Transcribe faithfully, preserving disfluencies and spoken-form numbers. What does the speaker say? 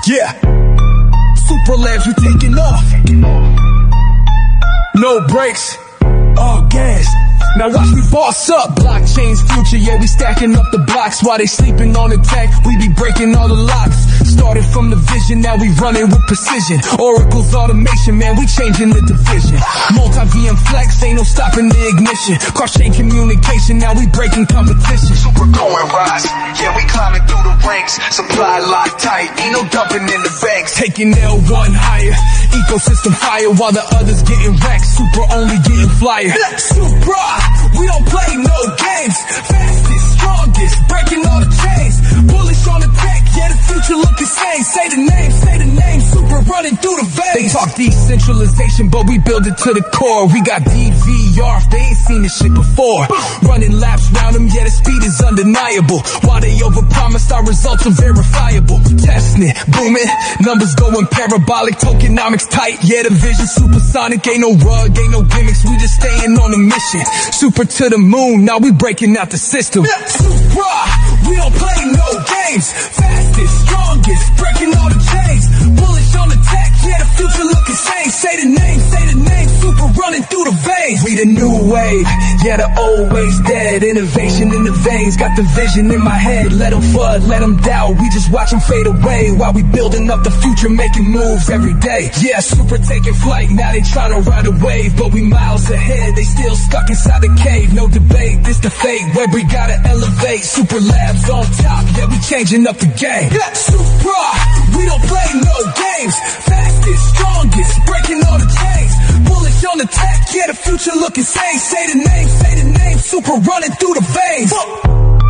Yeah, Super Labs, we taking off. No brakes, all gas. Now watch me boss up. Blockchain's future, yeah, we stacking up the blocks. While they sleeping on the tech, we be breaking all the locks. Started from the vision, now we running with precision. Oracle's automation, man, we changing the division. Multi-V M flex, ain't no stopping the ignition. Cross-chain communication, now we breaking competition. Super going rise, yeah, we climbing through the ranks. Supply locked tight, ain't no dumping in the banks. Taking L one higher, ecosystem fire, while the others getting wrecked. Super only getting flyer. Supra, we don't play no games. Fastest, strongest, breaking all the chains. Bullish on the tech, yeah, the future look the same. Say the name, say the name, Super running through the veins. They talk decentralization, but we build it to the core. We got D V R, they ain't seen this shit before. Running laps round them, yeah, the speed is undeniable. While they overpromised, our results are verifiable. Testing it, booming, numbers going parabolic. Tokenomics tight, yeah, the vision supersonic. Ain't no rug, ain't no gimmicks, we just staying on a mission. Super to the moon, now we breaking out the system. Supra, we don't play no games. Fastest, strongest, breaking all the chains. Bullish on the tech, yeah, the future look insane. Say the name, say the name, Super running through the veins. We the new wave, yeah, the old ways dead. Innovation in the veins, got the vision in my head. Let them FUD, let them doubt, we just watch them fade away. While we building up the future, making moves every day. Yeah, Super taking flight, now they tryna ride a wave. But we miles ahead, they still stuck inside the cave. No debate, this the fate, where we gotta elevate. Super Labs on top, yeah, we changing up the game. Yeah, Supra, we don't play no games. Fastest, strongest, breaking all the chains. Bullish on the tech, yeah, the future look insane. Say the name, say the name, Super running through the veins.